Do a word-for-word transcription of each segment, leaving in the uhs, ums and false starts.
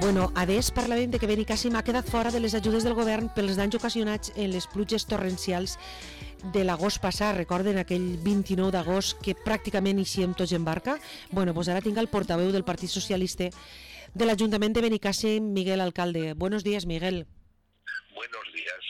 Bueno, adés parlàvem de que Benicàssim ha quedat fora de les ajudes del govern pels danys ocasionats en les pluges torrencials de l'agost passat. Recorden aquell vint-i-nou d'agost que pràcticament eixíem tots en barca? Bueno, doncs ara tinc el portaveu del Partit Socialista de l'Ajuntament de Benicàssim, Miguel Alcalde. Buenos días, Miguel. Buenos días.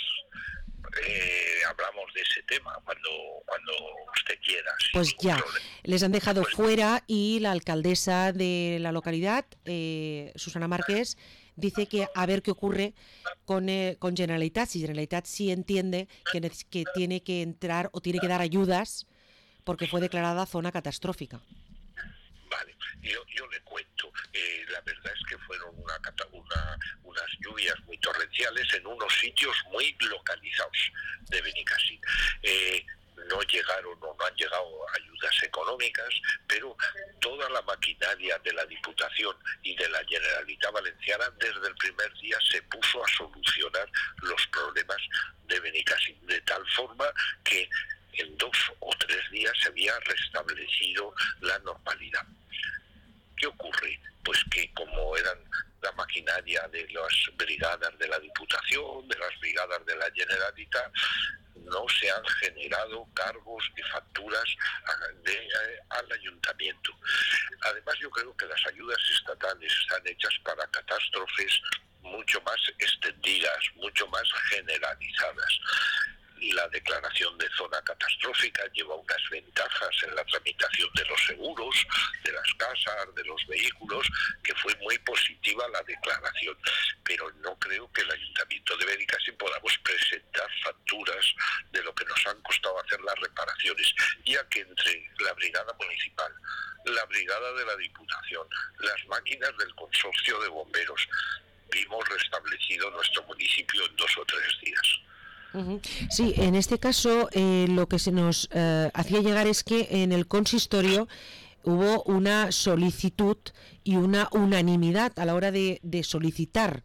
Eh, hablamos de ese tema cuando, cuando usted quiera. Pues ya, problema. Les han dejado pues, fuera y la alcaldesa de la localidad, eh, Susana Márquez, dice que a ver qué ocurre con, eh, con Generalitat. Si Generalitat sí entiende que, que tiene que entrar o tiene que dar ayudas porque fue declarada zona catastrófica. Vale, yo, yo le cuento. Eh, la verdad es que fueron una, una, unas lluvias muy torrenciales en unos sitios muy localizados de Benicàssim. Eh, no llegaron o no han llegado ayudas económicas, pero toda la maquinaria de la Diputación y de la Generalitat Valenciana desde el primer día se puso a solucionar los problemas de Benicàssim, de tal forma que en dos o tres días se había restablecido la normalidad. ¿Qué ocurre? Pues que como eran la maquinaria de las brigadas de la Diputación, de las brigadas de la Generalitat, no se han generado cargos ni facturas de, eh, al ayuntamiento. Además, yo creo que las ayudas estatales están hechas para catástrofes mucho más extendidas, mucho más generalizadas. La declaración de zona catastrófica lleva unas ventajas en la tramitación de los seguros, de las casas, de los vehículos, que fue muy positiva la declaración. Pero no creo que el Ayuntamiento de Benicàssim podamos presentar facturas de lo que nos han costado hacer las reparaciones, ya que entre la Brigada Municipal, la Brigada de la Diputación, las máquinas del Consorcio de Bomberos, vimos restablecido nuestro municipio en dos o tres días. Sí, en este caso eh, lo que se nos eh, hacía llegar es que en el consistorio hubo una solicitud y una unanimidad a la hora de, de solicitar.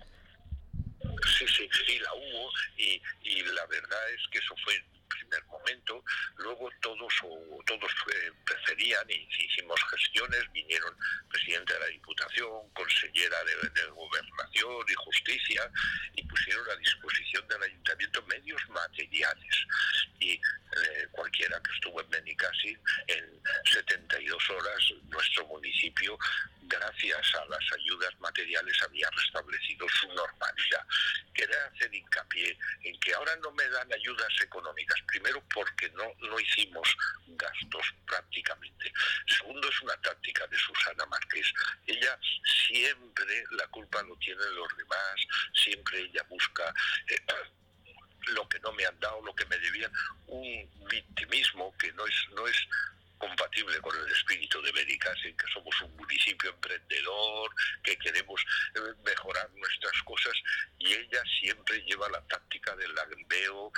Sí, sí, sí, la hubo y, y la verdad es que eso fue en primer momento. Luego todos o, todos eh, preferían y hicimos gestiones, vinieron presidente de la Diputación, consellera de, de Gobernación y Justicia y pusieron a disposición del Ayuntamiento medios materiales y eh, cualquiera que estuvo en Benicàssim en setenta y dos horas nuestro municipio, gracias a las ayudas materiales, había restablecido su normalidad. Quería hacer hincapié en que ahora no me dan ayudas económicas, primero porque no, no hicimos gastos prácticamente. Segundo, es una táctica de Susana Márquez. Ella siempre la culpa lo tienen los demás, siempre ella busca eh, lo que no me han dado, lo que me debían, un victimismo que no es, no es compatible con el espíritu de Benicàssim, que somos un municipio emprendedor, que queremos mejorar nuestras cosas, y ella siempre lleva la táctica del lagribeo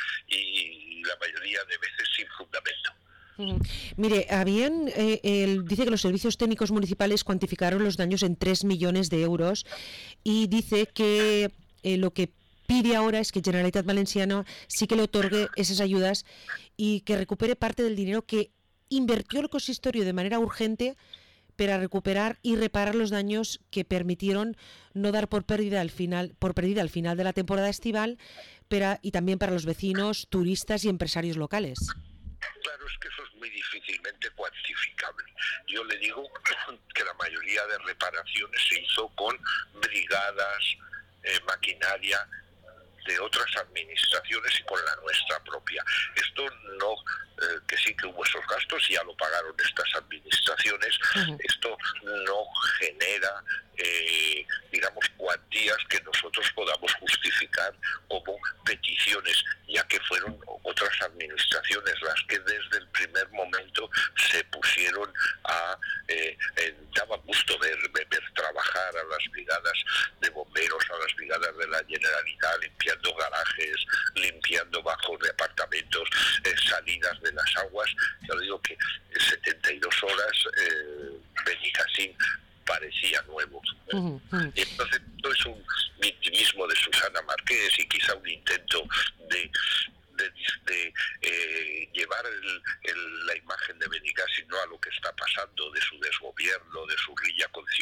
y la mayoría de veces sin fundamento. Uh-huh. Mire, habían, eh, el, dice que los servicios técnicos municipales cuantificaron los daños en tres millones de euros y dice que eh, lo que pide ahora es que Generalitat Valenciana sí que le otorgue esas ayudas y que recupere parte del dinero que invirtió el consistorio de manera urgente para recuperar y reparar los daños que permitieron no dar por pérdida al final, por perdida al final de la temporada estival, pero, y también para los vecinos, turistas y empresarios locales. Claro, es que eso es muy difícilmente cuantificable. Yo le digo que la mayoría de reparaciones se hizo con brigadas, eh, maquinaria de otras administraciones y con la nuestra propia. Esto no, eh, que sí que hubo esos gastos, ya lo pagaron estas administraciones. Uh-huh. Esto no genera, eh, digamos, cuantías que nosotros podamos justificar como peticiones, ya que fueron otras administraciones las que desde el primer momento se pusieron a, eh, eh, daba gusto ver, ver trabajar a las brigadas de bomberos, a las brigadas de la Generalitat, limpiando garajes, limpiando bajos de apartamentos, eh, salidas de las aguas. Yo digo que en setenta y dos horas eh, Benicàssim parecía nuevo. Uh-huh. Y entonces esto es un victimismo de Susana Márquez y quizá un intento de de, de eh, llevar el, el, la imagen de Benicàssim no a lo que está pasando, de su desgobierno, de su rilla con Ciudadanos,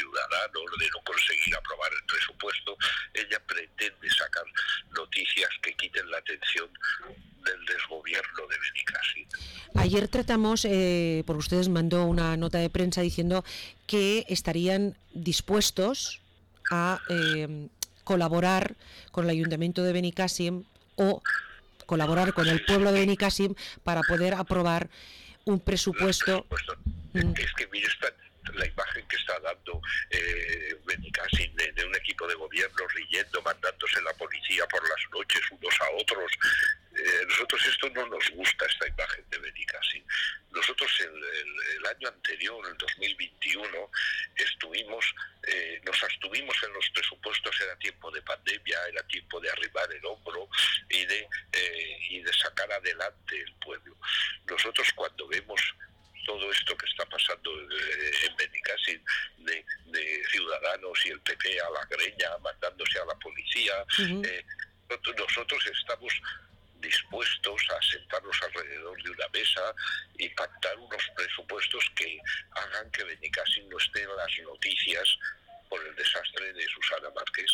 Ciudadanos, de no conseguir aprobar el presupuesto, ella pretende sacar noticias que quiten la atención del desgobierno de Benicàssim. Ayer tratamos, eh, porque ustedes mandó una nota de prensa diciendo que estarían dispuestos a eh, colaborar con el Ayuntamiento de Benicàssim o colaborar con el pueblo de Benicàssim para poder aprobar un presupuesto. presupuesto. Es que mire esta, la imagen que está dando eh, Benicàssim de, de un equipo de gobierno riendo, mandándose la policía por las noches unos a otros. Eh, nosotros esto no nos gusta, esta imagen de Benicàssim. Nosotros el, el, el año anterior, el dos mil veintiuno, estuvimos, eh, nos abstuvimos en los presupuestos, era tiempo de pandemia, era tiempo de arribar el hombro y de, eh, y de sacar adelante el pueblo. Nosotros cuando vemos todo esto que está pasando eh, en Benicàssim, de, de Ciudadanos y el P P a la greña, mandándose a la policía, uh-huh. eh, nosotros estamos dispuestos a sentarnos alrededor de una mesa y pactar unos presupuestos que hagan que Benicàssim no esté en las noticias por el desastre de Susana Márquez.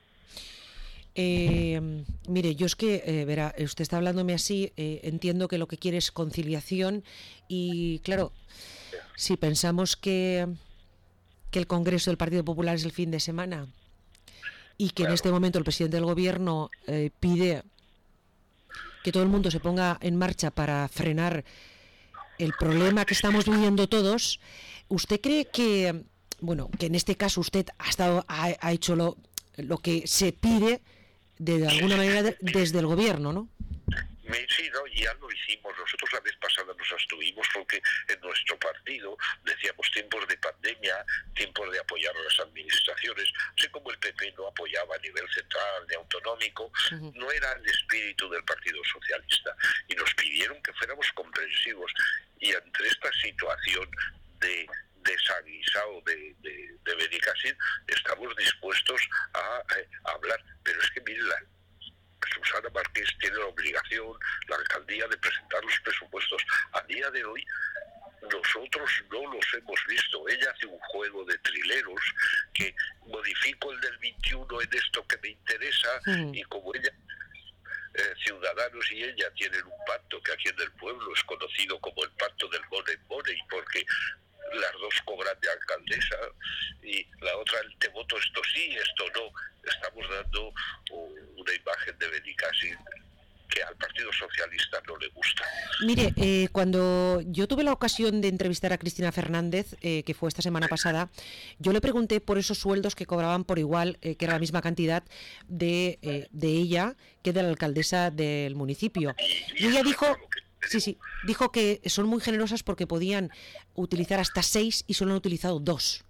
Eh, mire, yo es que, eh, verá, usted está hablándome así, eh, entiendo que lo que quiere es conciliación y, claro, si pensamos que, que el Congreso del Partido Popular es el fin de semana y que claro. en este momento el presidente del Gobierno eh, pide que todo el mundo se ponga en marcha para frenar el problema que estamos viviendo todos, ¿usted cree que, bueno, que en este caso usted ha estado ha, ha hecho lo, lo que se pide de alguna manera de, desde el gobierno, ¿no? Sí, no, ya lo hicimos. Nosotros la vez pasada nos abstuvimos porque en nuestro partido decíamos tiempos de pandemia, tiempos de apoyar a las administraciones, así como el P P no apoyaba a nivel central ni autonómico, uh-huh. no era el espíritu del Partido Socialista. Y nos pidieron que fuéramos comprensivos. Y ante esta situación de desaguisado de, de, de Benicàssim, estamos dispuestos a, a hablar. Pero es que miren, la Susana Márquez tiene la obligación, la alcaldía, de presentar los presupuestos. A día de hoy nosotros no los hemos visto. Ella hace un juego de trileros que modifico el del veintiuno en esto que me interesa, mm. y como ella, eh, Ciudadanos y ella tienen un pacto que aquí en el pueblo es conocido como el pacto del money money, porque las dos cobran de alcaldesa y la otra, el te voto esto sí, esto no. Estamos dando una imagen de Benicàssim que al Partido Socialista no le gusta. Mire, eh, cuando yo tuve la ocasión de entrevistar a Cristina Fernández, eh, que fue esta semana pasada, yo le pregunté por esos sueldos que cobraban por igual, eh, que era la misma cantidad de, eh, de ella que de la alcaldesa del municipio. Y, y ella dijo... Sí, sí, dijo que son muy generosas porque podían utilizar hasta seis y solo han utilizado dos.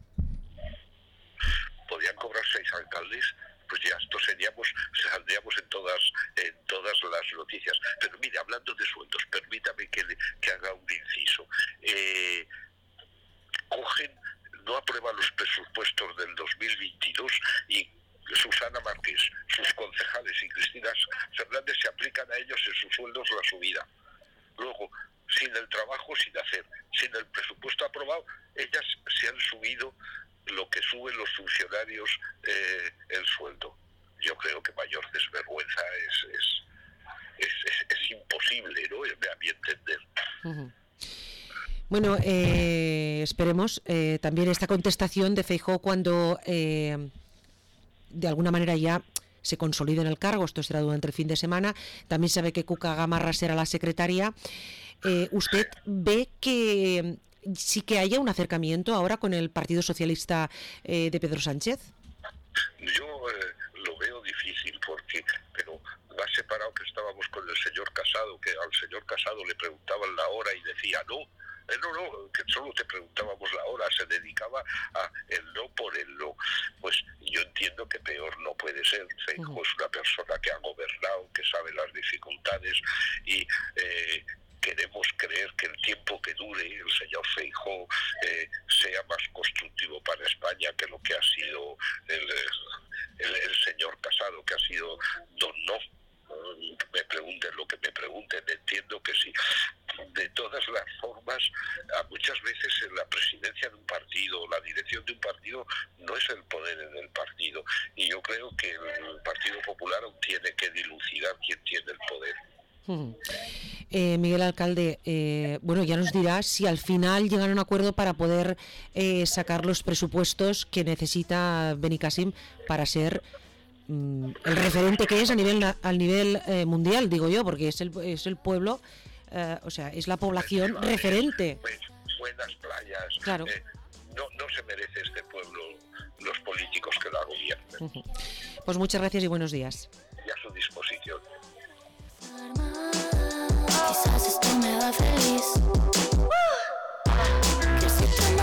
Podían cobrar seis alcaldes, pues ya esto seríamos, saldríamos en todas en todas las noticias. Pero mire, hablando de sueldos, permítame que, le, que haga un inciso. Eh, cogen, no aprueban los presupuestos del dos mil veintidós y Susana Márquez, sus concejales y Cristina Fernández se aplican a ellos en sus sueldos la subida. Luego, sin el trabajo, sin hacer, sin el presupuesto aprobado, ellas se han subido lo que suben los funcionarios eh, el sueldo. Yo creo que mayor desvergüenza es es, es, es, es imposible, ¿no? A mi entender. Uh-huh. Bueno, eh, esperemos eh, también esta contestación de Feijóo cuando eh, de alguna manera ya se consolida en el cargo. Esto será durante el fin de semana. También sabe que Cuca Gamarra será la secretaria. Eh, ¿Usted ve que sí que haya un acercamiento ahora con el Partido Socialista eh, de Pedro Sánchez? Yo eh, lo veo difícil porque, pero más separado que estábamos con el señor Casado, que al señor Casado le preguntaban la hora y decía no. Eh, no, no, que solo te preguntábamos la hora, se dedicaba a el no por el no. Pues yo entiendo que peor no puede ser. Feijóo uh-huh. es una persona que ha gobernado, que sabe las dificultades y eh, queremos creer que el tiempo que dure el señor Feijóo eh, sea más constructivo para España que lo que ha sido el, el, el señor Casado, que ha sido don no. me pregunten lo que me pregunten, entiendo que sí. De todas las formas, a muchas veces en la presidencia de un partido, la dirección de un partido, no es el poder del partido. Y yo creo que el Partido Popular aún tiene que dilucidar quién tiene el poder. Uh-huh. eh, Miguel Alcalde, eh, bueno, ya nos dirá si al final llegan a un acuerdo para poder eh, sacar los presupuestos que necesita Benicàssim para ser mm, el referente que es a nivel a nivel eh, mundial, digo yo, porque es el es el pueblo, eh, o sea, es la población Festivales, referente. Pues, buenas playas. Claro. Eh, no, no se merece este pueblo los políticos que la gobiernan. Uh-huh. Pues muchas gracias y buenos días. Y a su disposición. Quizás esto me haga feliz.